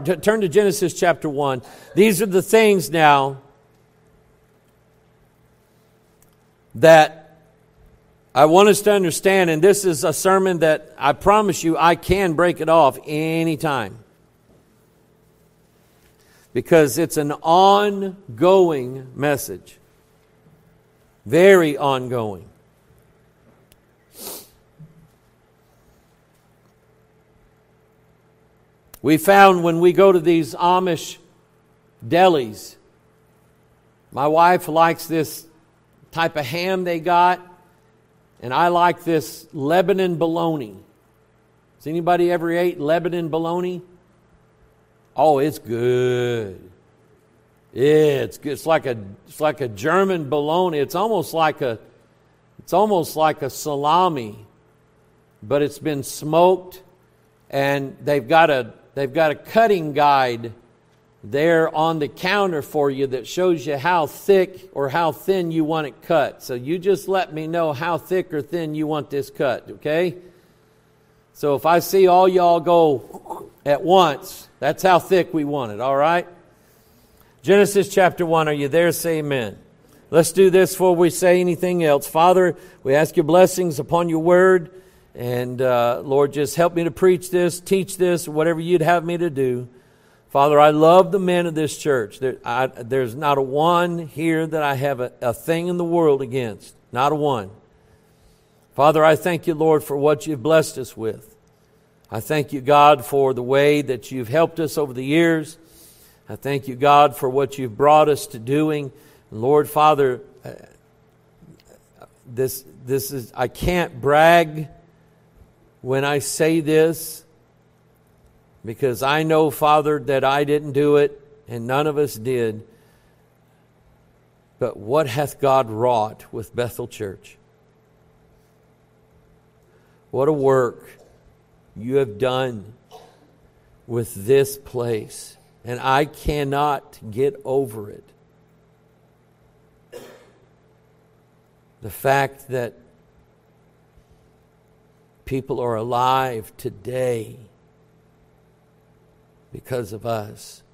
turn to Genesis chapter 1. These are the things now that I want us to understand, and this is a sermon that I promise you I can break it off anytime. Because it's an ongoing message. Very ongoing. We found when we go to these Amish delis, my wife likes this type of ham they got, and I like this Lebanon bologna. Has anybody ever ate Lebanon bologna? Oh, it's good. It's good. It's like a German bologna. It's almost like a salami, but it's been smoked, and they've got a cutting guide there on the counter for you that shows you how thick or how thin you want it cut. So you just let me know how thick or thin you want this cut, okay? So if I see all y'all go at once, that's how thick we want it, all right? Genesis chapter 1, are you there? Say amen. Let's do this before we say anything else. Father, we ask your blessings upon your word. And Lord, just help me to preach this, teach this, whatever you'd have me to do. Father, I love the men of this church. There's not a one here that I have a thing in the world against. Not a one. Father, I thank you, Lord, for what you've blessed us with. I thank you, God, for the way that you've helped us over the years. I thank you, God, for what you've brought us to doing. Lord, Father, this is, I can't brag when I say this, because I know, Father, that I didn't do it, and none of us did. But what hath God wrought with Bethel Church? What a work you have done with this place. And I cannot get over it. The fact that people are alive today because of us.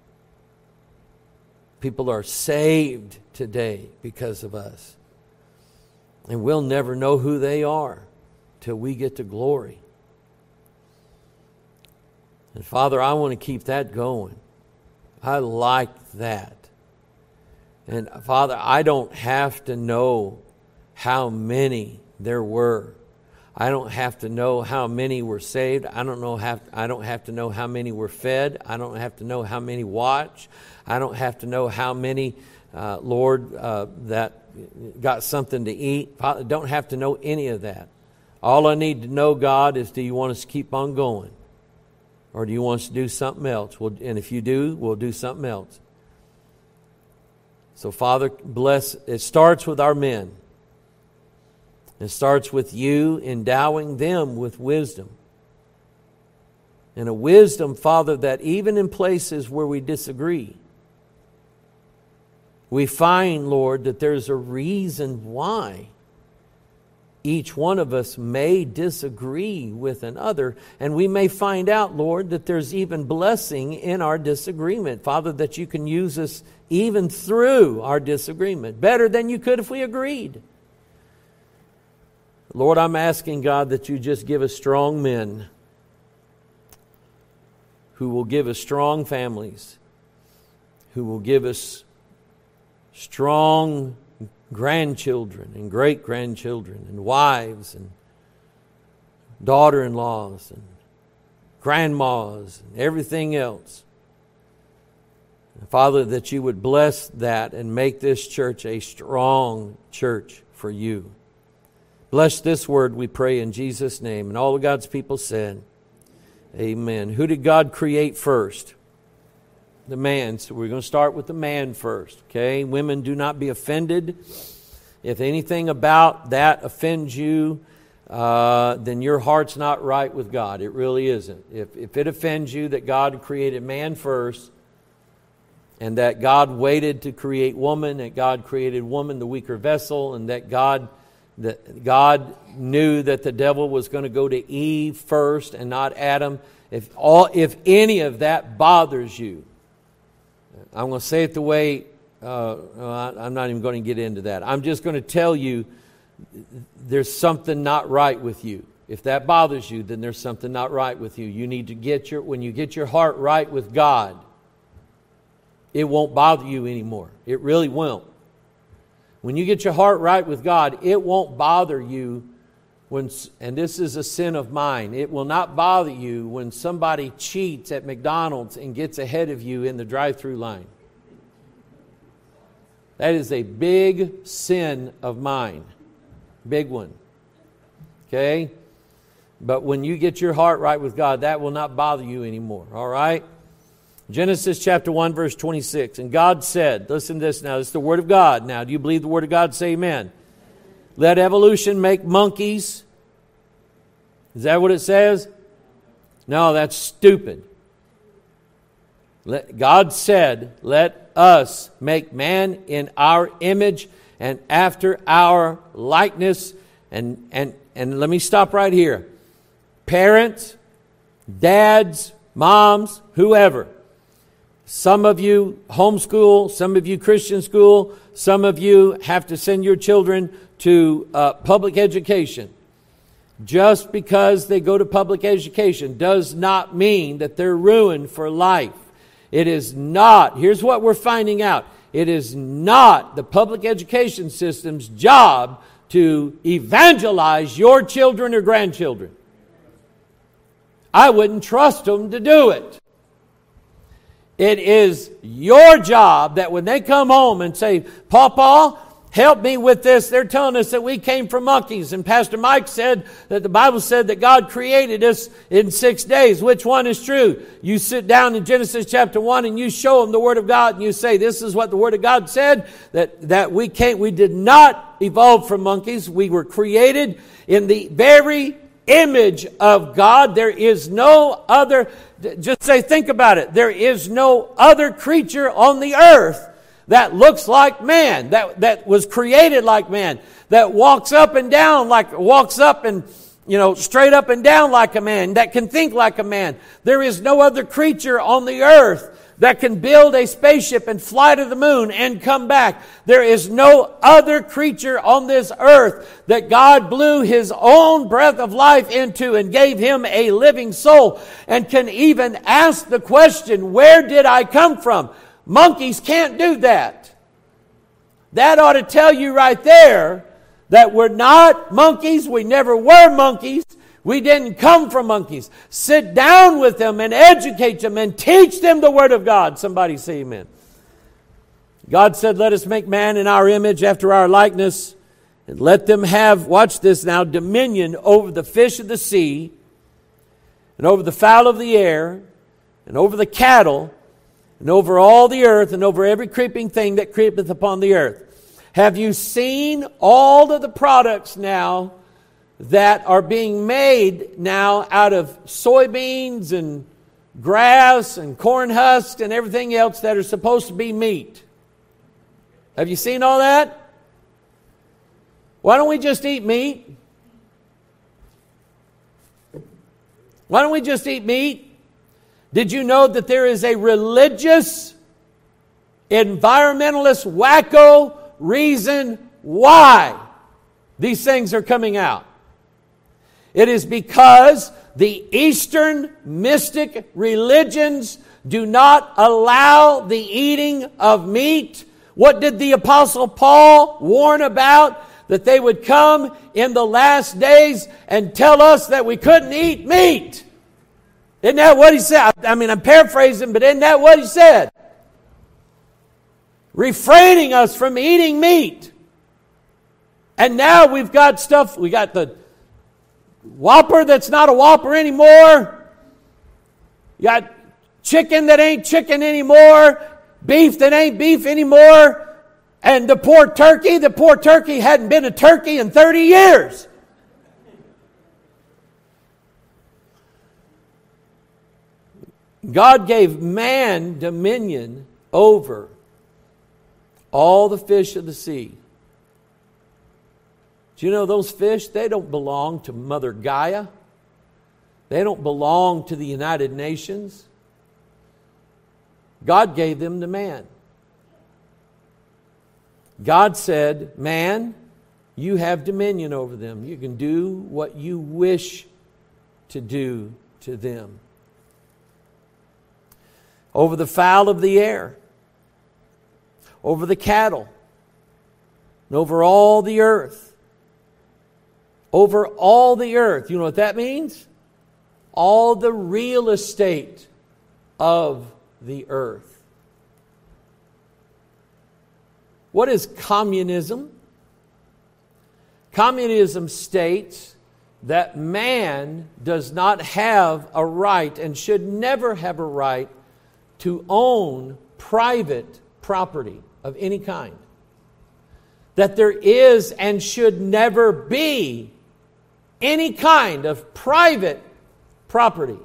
People are saved today because of us. And we'll never know who they are till we get to glory. And Father, I want to keep that going. I like that. And Father, I don't have to know how many there were. I don't have to know how many were saved. I don't have to know how many were fed. I don't have to know how many watched. I don't have to know how many, Lord, that got something to eat. Father, I don't have to know any of that. All I need to know, God, is do you want us to keep on going? Or do you want us to do something else? And if you do, we'll do something else. So, Father, bless. It starts with our men. It starts with you endowing them with wisdom. And a wisdom, Father, that even in places where we disagree, we find, Lord, that there's a reason why each one of us may disagree with another. And we may find out, Lord, that there's even blessing in our disagreement. Father, that you can use us even through our disagreement. Better than you could if we agreed. Lord, I'm asking, God, that you just give us strong men who will give us strong families, who will give us strong grandchildren and great-grandchildren and wives and daughter-in-laws and grandmas and everything else. And Father, that you would bless that and make this church a strong church for you. Bless this word, we pray in Jesus' name. And all of God's people said, amen. Who did God create first? The man. So we're going to start with the man first. Okay? Women, do not be offended. If anything about that offends you, then your heart's not right with God. It really isn't. If it offends you that God created man first, and that God waited to create woman, that God created woman, the weaker vessel, and that God knew that the devil was going to go to Eve first and not Adam. if any of that bothers you, I'm going to say it the way, I'm not even going to get into that. I'm just going to tell you there's something not right with you. If that bothers you, then there's something not right with you. You need to when you get your heart right with God, it won't bother you anymore. It really won't. When you get your heart right with God, it won't bother you and this is a sin of mine, it will not bother you when somebody cheats at McDonald's and gets ahead of you in the drive-through line. That is a big sin of mine. Big one. Okay? But when you get your heart right with God, that will not bother you anymore. All right? Genesis chapter 1, verse 26. And God said, listen to this now, this is the Word of God. Now, do you believe the Word of God? Say amen. Let evolution make monkeys. Is that what it says? No, that's stupid. God said, let us make man in our image and after our likeness. And let me stop right here. Parents, dads, moms, whoever. Some of you homeschool, some of you Christian school, some of you have to send your children to public education. Just because they go to public education does not mean that they're ruined for life. It is not, here's what we're finding out, it is not the public education system's job to evangelize your children or grandchildren. I wouldn't trust them to do it. It is your job that when they come home and say, Pawpaw, help me with this. They're telling us that we came from monkeys. And Pastor Mike said that the Bible said that God created us in 6 days. Which one is true? You sit down in Genesis chapter 1 and you show them the Word of God and you say, this is what the Word of God said, that we did not evolve from monkeys. We were created in the very image of God. There is no other, just say, think about it. There is no other creature on the earth that looks like man, that was created like man, that walks up and straight up and down like a man, that can think like a man. There is no other creature on the earth that can build a spaceship and fly to the moon and come back. There is no other creature on this earth that God blew His own breath of life into and gave him a living soul and can even ask the question, where did I come from? Monkeys can't do that. That ought to tell you right there that we're not monkeys. We never were monkeys. We didn't come from monkeys. Sit down with them and educate them and teach them the Word of God. Somebody say amen. God said, let us make man in our image after our likeness and let them have, watch this now, dominion over the fish of the sea and over the fowl of the air and over the cattle and over all the earth, and over every creeping thing that creepeth upon the earth. Have you seen all of the products now that are being made now out of soybeans and grass and corn husks and everything else that are supposed to be meat? Have you seen all that? Why don't we just eat meat? Why don't we just eat meat? Did you know that there is a religious, environmentalist, wacko reason why these things are coming out? It is because the Eastern mystic religions do not allow the eating of meat. What did the Apostle Paul warn about? That they would come in the last days and tell us that we couldn't eat meat. Isn't that what he said? I mean, I'm paraphrasing, but isn't that what he said? Refraining us from eating meat. And now we've got stuff, we got the Whopper that's not a Whopper anymore. You got chicken that ain't chicken anymore. Beef that ain't beef anymore. And the poor turkey hadn't been a turkey in 30 years. God gave man dominion over all the fish of the sea. Do you know those fish, they don't belong to Mother Gaia. They don't belong to the United Nations. God gave them to man. God said, man, you have dominion over them. You can do what you wish to do to them. Over the fowl of the air, over the cattle, and over all the earth. Over all the earth. You know what that means? All the real estate of the earth. What is communism? Communism states that man does not have a right and should never have a right to own private property of any kind. That there is and should never be any kind of private property.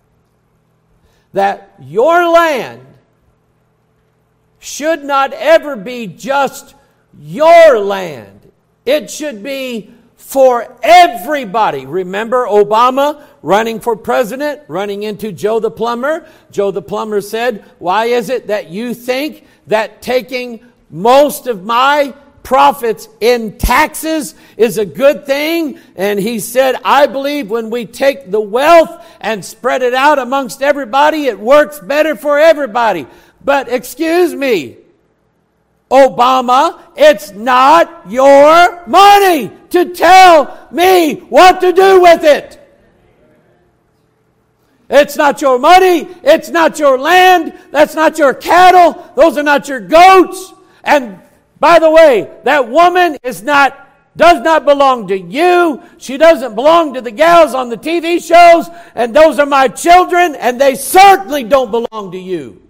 That your land should not ever be just your land. It should be for everybody. Remember Obama running for president, running into Joe the plumber? Joe the plumber said, why is it that you think that taking most of my profits in taxes is a good thing? And he said, I believe when we take the wealth and spread it out amongst everybody, it works better for everybody. But excuse me, Obama, it's not your money to tell me what to do with it. It's not your money. It's not your land. That's not your cattle. Those are not your goats. And by the way, that woman does not belong to you. She doesn't belong to the gals on the TV shows. And those are my children, and they certainly don't belong to you.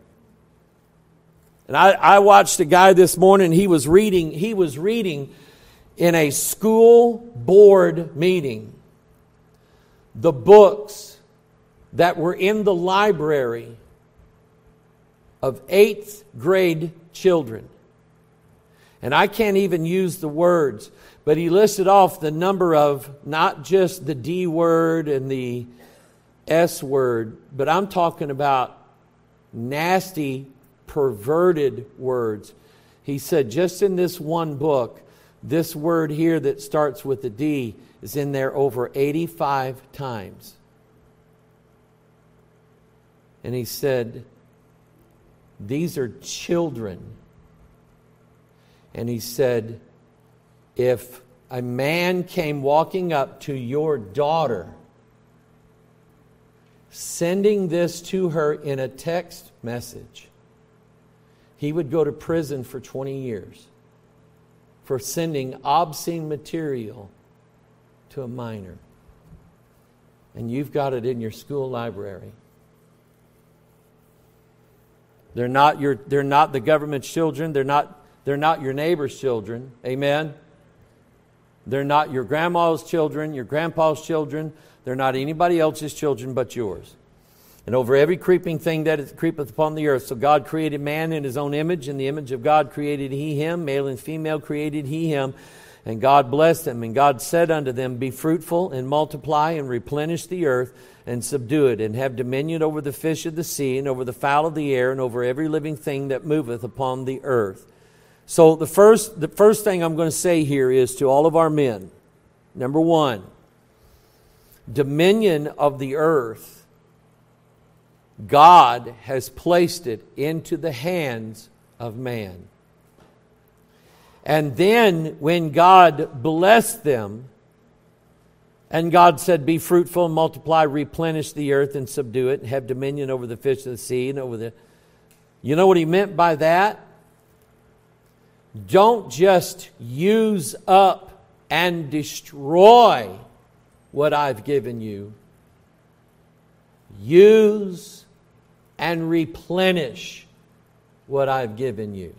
And I watched a guy this morning. He was reading in a school board meeting the books that were in the library of 8th grade children. And I can't even use the words, but he listed off the number of not just the D word and the S word, but I'm talking about nasty, perverted words. He said just in this one book, this word here that starts with a D is in there over 85 times. And he said, these are children. And he said, if a man came walking up to your daughter, sending this to her in a text message, he would go to prison for 20 years for sending obscene material to a minor. And you've got it in your school library. They're not the government's children. They're not your neighbor's children. Amen? They're not your grandma's children, your grandpa's children. They're not anybody else's children but yours. And over every creeping thing that is creepeth upon the earth. So God created man in his own image. In the image of God created he him. Male and female created he him. And God blessed them. And God said unto them, be fruitful and multiply and replenish the earth and subdue it, and have dominion over the fish of the sea and over the fowl of the air and over every living thing that moveth upon the earth. So the first thing I'm going to say here is to all of our men. Number one, dominion of the earth. God has placed it into the hands of man. And then when God blessed them, and God said, be fruitful and multiply, replenish the earth and subdue it, and have dominion over the fish of the sea and over the... You know what he meant by that? Don't just use up and destroy what I've given you. Use and replenish what I've given you.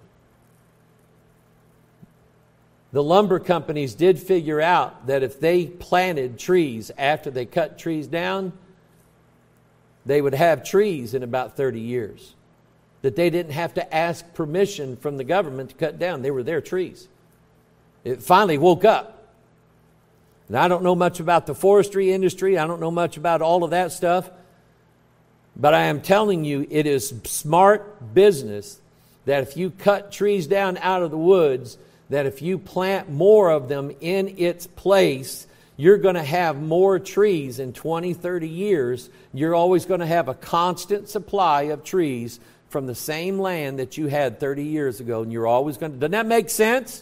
The lumber companies did figure out that if they planted trees after they cut trees down, they would have trees in about 30 years. That they didn't have to ask permission from the government to cut down. They were their trees. It finally woke up. And I don't know much about the forestry industry. I don't know much about all of that stuff. But I am telling you, it is smart business that if you cut trees down out of the woods, that if you plant more of them in its place, you're going to have more trees in 20, 30 years. You're always going to have a constant supply of trees from the same land that you had 30 years ago. And you're always going to... Doesn't that make sense?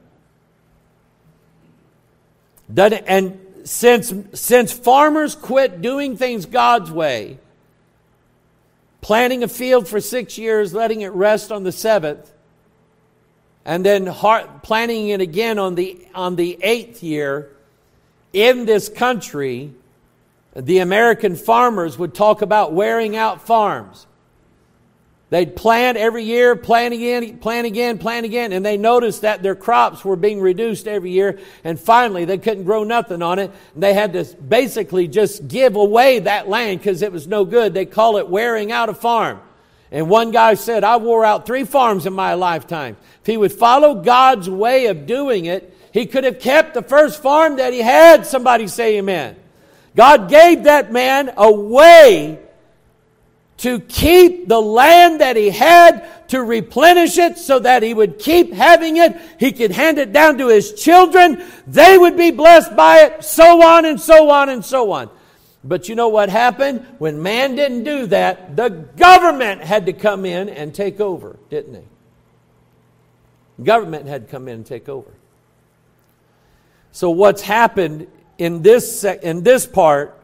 And since farmers quit doing things God's way, planting a field for 6 years, letting it rest on the seventh, and then planting it again on the 8th year, in this country, the American farmers would talk about wearing out farms. They'd plant every year, plant again, and they noticed that their crops were being reduced every year, and finally they couldn't grow nothing on it. And they had to basically just give away that land because it was no good. They call it wearing out a farm. And one guy said, I wore out 3 farms in my lifetime. If he would follow God's way of doing it, he could have kept the first farm that he had. Somebody say amen. God gave that man a way to keep the land that he had, to replenish it so that he would keep having it. He could hand it down to his children. They would be blessed by it, so on and so on and so on. But you know what happened? When man didn't do that, the government had to come in and take over, didn't they? Government had to come in and take over. So what's happened in this part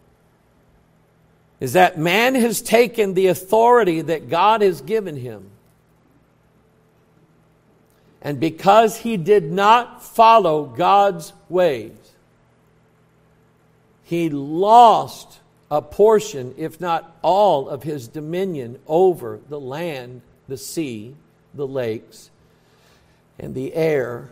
is that man has taken the authority that God has given him. And because he did not follow God's ways, he lost a portion, if not all, of his dominion over the land, the sea, the lakes, and the air.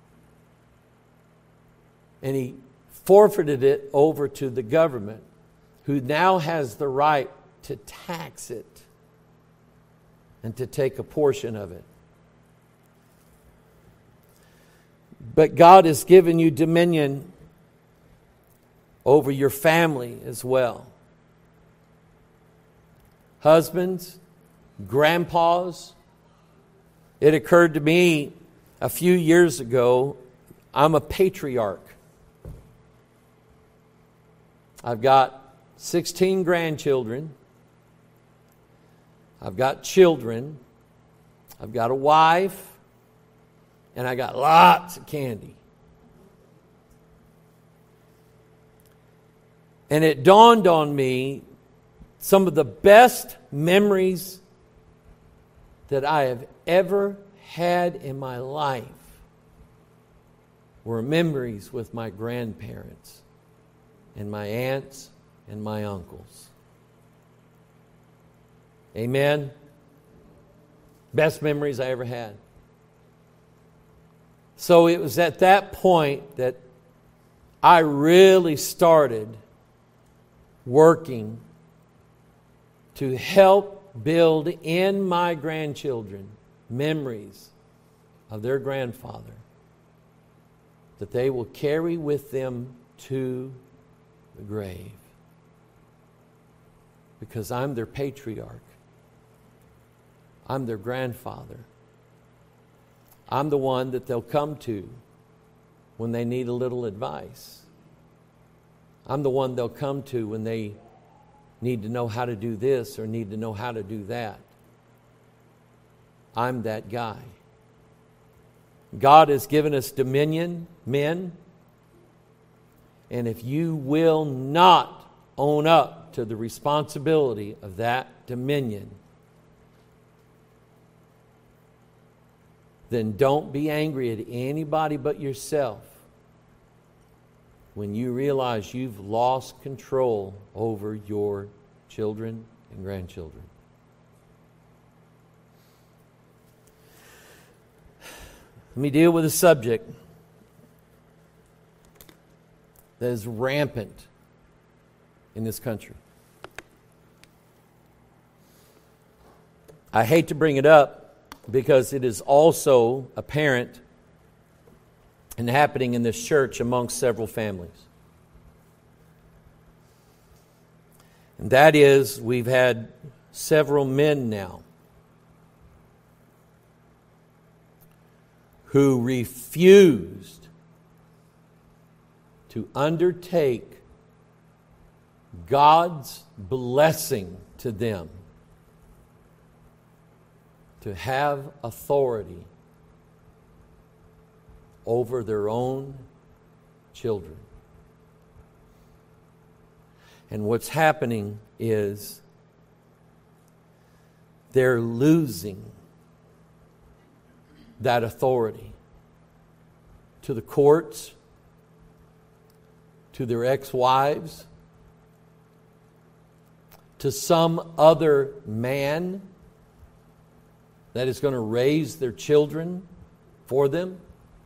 And he forfeited it over to the government, who now has the right to tax it and to take a portion of it. But God has given you dominion over your family as well. Husbands, grandpas. It occurred to me a few years ago, I'm a patriarch. I've got 16 grandchildren. I've got children. I've got a wife. And I got lots of candy. And it dawned on me, some of the best memories that I have ever had in my life were memories with my grandparents and my aunts and my uncles. Amen? Best memories I ever had. So it was at that point that I really started working to help build in my grandchildren memories of their grandfather that they will carry with them to the grave. Because I'm their patriarch. I'm their grandfather. I'm the one that they'll come to when they need a little advice. I'm the one they'll come to when they need to know how to do this or need to know how to do that. I'm that guy. God has given us dominion, men. And if you will not own up to the responsibility of that dominion, then don't be angry at anybody but yourself when you realize you've lost control over your children and grandchildren. Let me deal with a subject that is rampant in this country. I hate to bring it up because it is also apparent and happening in this church amongst several families. And that is, we've had several men now who refused to undertake God's blessing to them to have authority over their own children. And what's happening is they're losing that authority to the courts, to their ex-wives, to some other man that is going to raise their children for them.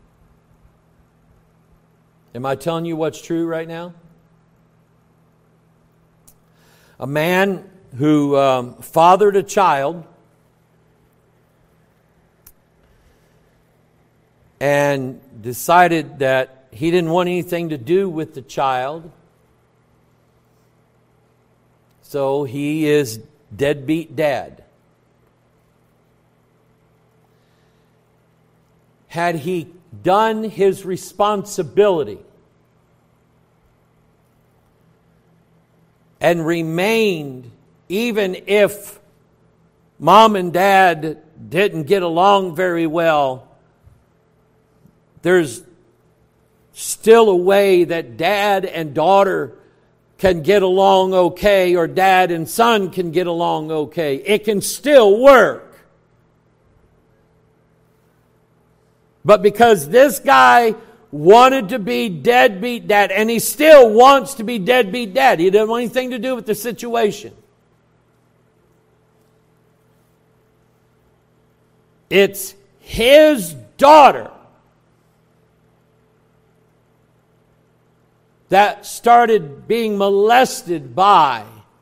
Am I telling you what's true right now? A man who fathered a child and decided that he didn't want anything to do with the child. So he is deadbeat dad. Had he done his responsibility and remained, even if mom and dad didn't get along very well, there's still a way that dad and daughter can get along okay, or dad and son can get along okay. It can still work. But because this guy wanted to be deadbeat dad, and he still wants to be deadbeat dad, he didn't want anything to do with the situation. It's his daughter that started being molested by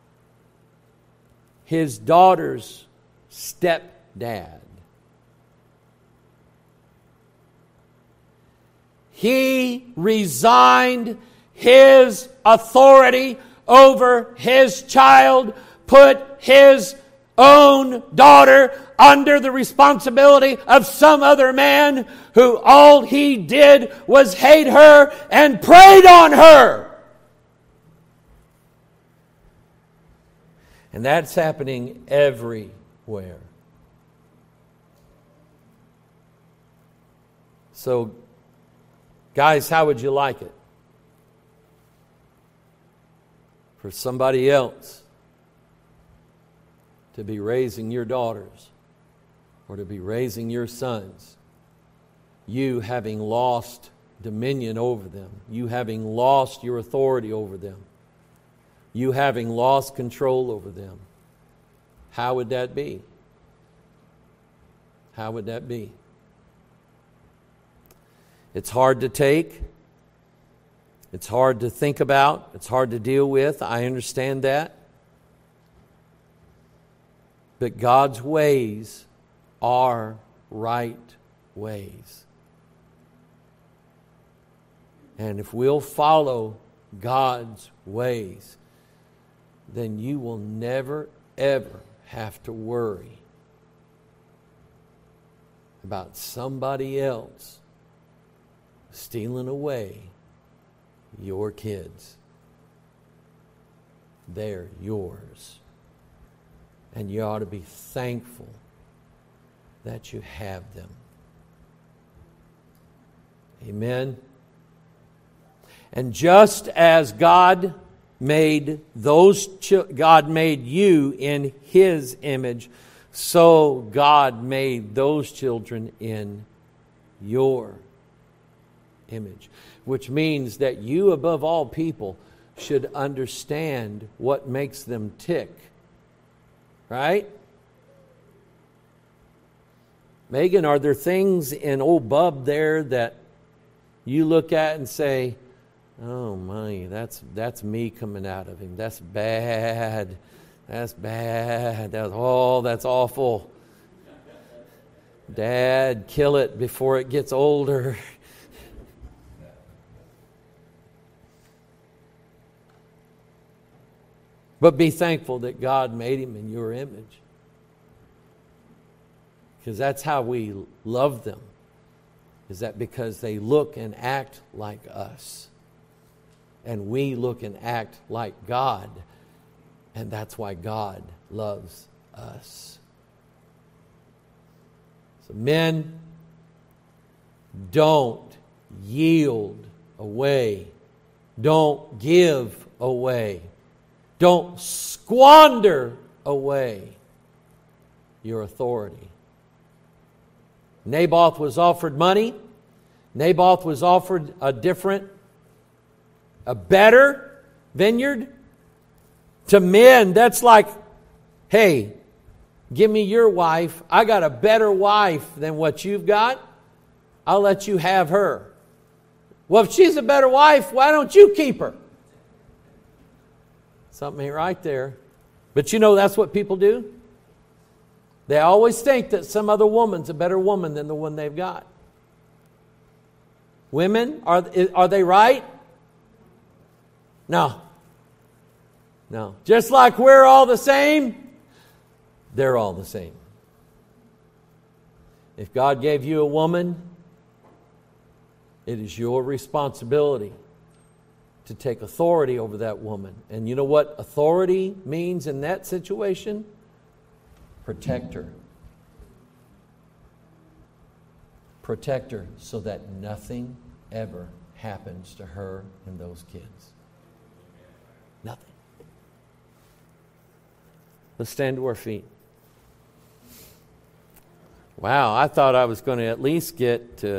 his daughter's stepdad. He resigned his authority over his child, put his own daughter under the responsibility of some other man who all he did was hate her and preyed on her. And that's happening everywhere. So, guys, how would you like it for somebody else to be raising your daughters or to be raising your sons, you having lost dominion over them, you having lost your authority over them, you having lost control over them? How would that be? How would that be? It's hard to take. It's hard to think about. It's hard to deal with. I understand that. But God's ways are right ways. And if we'll follow God's ways, then you will never, ever have to worry about somebody else stealing away your kids. They're yours. And you ought to be thankful that you have them. Amen. And just as God made God made you in His image, so God made those children in your image. Which means that you, above all people, should understand what makes them tick. Right? Megan, are there things in old Bub there that you look at and say, oh my, that's me coming out of him. That's bad. That's bad. That's awful. Dad, kill it before it gets older. But be thankful that God made him in your image. Because that's how we love them. Is that because they look and act like us. And we look and act like God. And that's why God loves us. So men, don't yield away. Don't give away. Don't squander away your authority. Naboth was offered money. Naboth was offered a better vineyard. To men, that's like, hey, give me your wife. I got a better wife than what you've got. I'll let you have her. Well, if she's a better wife, why don't you keep her? Something ain't right there. But you know that's what people do? They always think that some other woman's a better woman than the one they've got. Women, are they right? No. No. Just like we're all the same, they're all the same. If God gave you a woman, it is your responsibility to take authority over that woman. And you know what authority means in that situation? Protect her. Protect her so that nothing ever happens to her and those kids. Nothing. Let's stand to our feet. Wow, I thought I was going to at least get to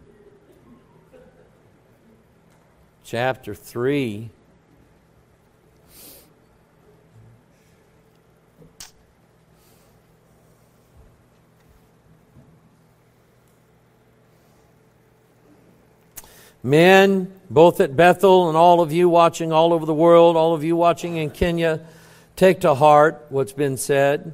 chapter 3. Men, both at Bethel and all of you watching all over the world, all of you watching in Kenya, take to heart what's been said.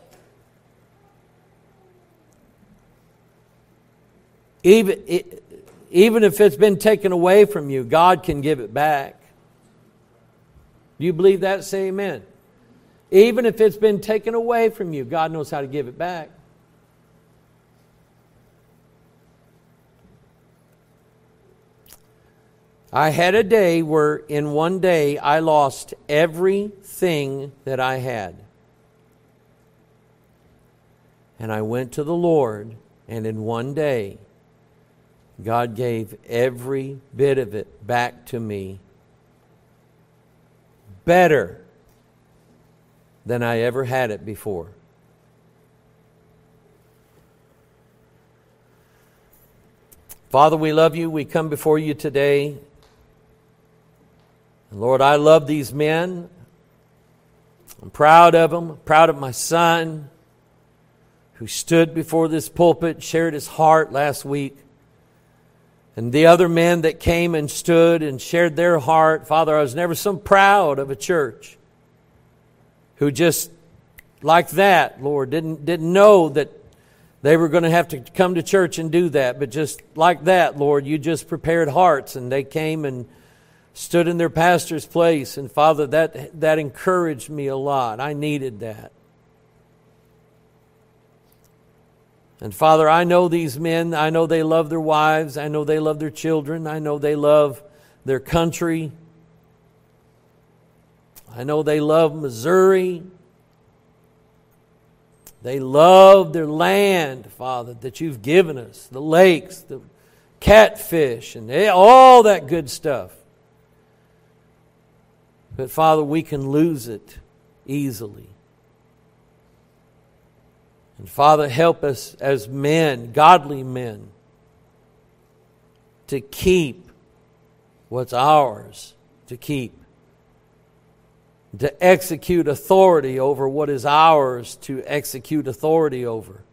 Even if it's been taken away from you, God can give it back. Do you believe that? Say amen. Even if it's been taken away from you, God knows how to give it back. I had a day where in one day I lost everything that I had. And I went to the Lord, and in one day, God gave every bit of it back to me better than I ever had it before. Father, we love you. We come before you today. Lord, I love these men. I'm proud of them. I'm proud of my son who stood before this pulpit, shared his heart last week. And the other men that came and stood and shared their heart. Father, I was never so proud of a church who just like that, Lord, didn't know that they were going to have to come to church and do that. But just like that, Lord, you just prepared hearts and they came and stood in their pastor's place. And Father, that encouraged me a lot. I needed that. And Father, I know these men. I know they love their wives. I know they love their children. I know they love their country. I know they love Missouri. They love their land, Father, that you've given us. The lakes, the catfish, and all that good stuff. But Father, we can lose it easily. And Father, help us as men, godly men, to keep what's ours to keep. To execute authority over what is ours to execute authority over.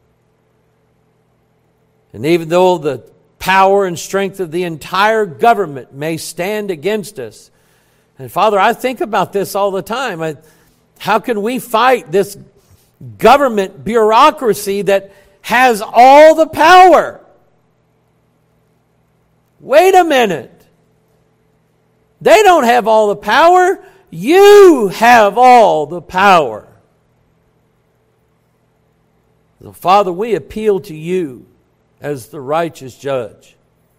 And even though the power and strength of the entire government may stand against us, and Father, I think about this all the time. How can we fight this government bureaucracy that has all the power? Wait a minute. They don't have all the power. You have all the power. So, Father, we appeal to you as the righteous judge.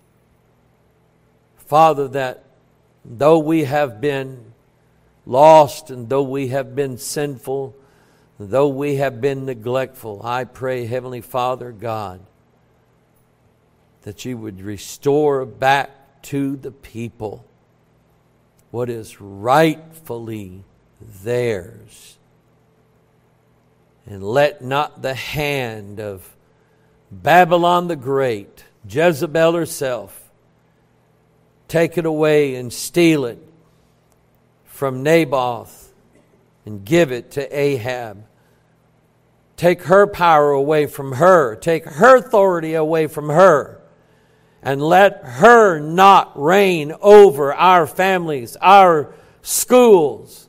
Father, that though we have been lost and though we have been sinful, though we have been neglectful, I pray, Heavenly Father, God, that you would restore back to the people what is rightfully theirs. And let not the hand of Babylon the Great, Jezebel herself, take it away and steal it from Naboth and give it to Ahab. Take her power away from her. Take her authority away from her. And let her not reign over our families, our schools,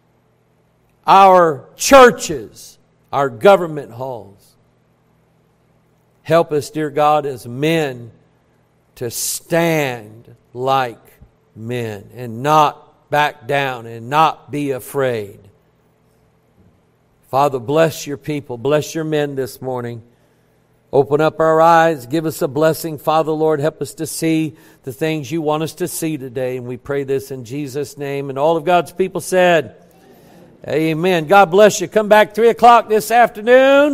our churches, our government halls. Help us, dear God, as men to stand like men and not back down and not be afraid. Father, bless your people. Bless your men this morning. Open up our eyes. Give us a blessing. Father, Lord, help us to see the things you want us to see today. And we pray this in Jesus' name. And all of God's people said, Amen. God bless you. Come back 3 o'clock this afternoon.